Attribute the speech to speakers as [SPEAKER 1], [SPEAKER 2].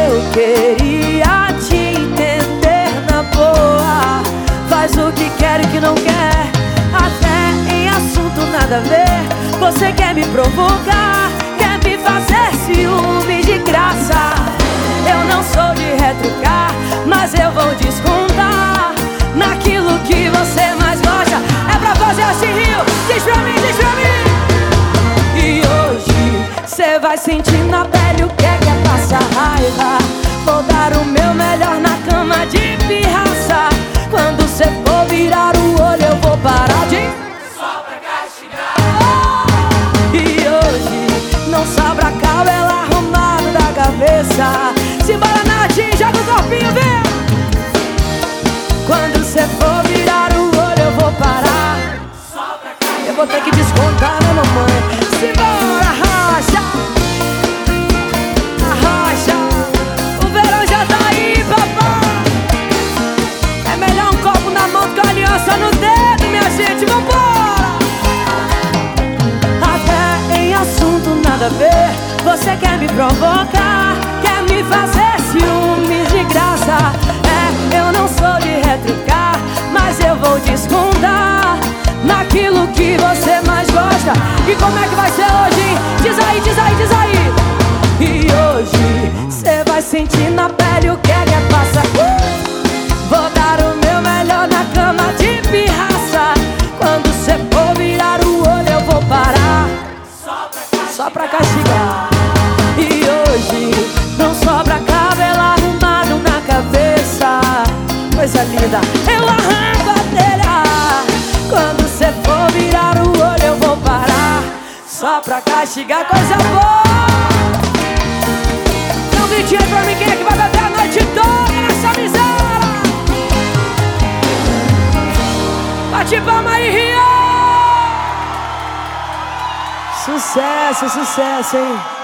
[SPEAKER 1] Eu queria te entender na boa. Faz o que quer e que não quer, até em assunto nada a ver. Você quer me provocar, quer me fazer ciúme de graça. Eu não sou de retrucar, mas eu vou descontar naquilo que você mais gosta. É pra fazer assim, Rio. Diz pra mim, diz pra mim. E hoje cê vai sentir na pele o que é passar raiva. Vou dar o meu melhor na cama de pirraça. Quando cê for virar o olho eu vou parar de só pra castigar. E hoje não sobra cabelo arrumado da cabeça. Simbora, Nath, joga o corpinho, vem. Quando cê for virar o olho eu vou parar só pra castigar. Eu vou ter que descontar, né, mamãe? Simbora, racha, arrocha. O verão já tá aí, papai. É melhor um copo na mão do que aliança no dedo, minha gente, vambora. Até em assunto nada a ver, você quer me provocar, quer me fazer ciúmes de graça. É, eu não sou de retrucar, mas eu vou descontar naquilo que você mais gosta. E como é que vai ser hoje? Diz aí, diz aí, diz aí. E hoje cê vai sentir na pele o que é passa. Vou dar o meu melhor na cama de pirraça. Quando cê for virar o olho eu vou parar só pra castigar. E hoje não sobra cabelo arrumado na cabeça. Coisa linda, eu arranco a telha. Quando cê for virar o olho eu vou parar só pra castigar. Coisa boa. Dá um gritinho aí pra mim, quem é que vai beber a noite toda nessa miséria? Bate palma aí, Rio! Sucesso, sucesso, hein?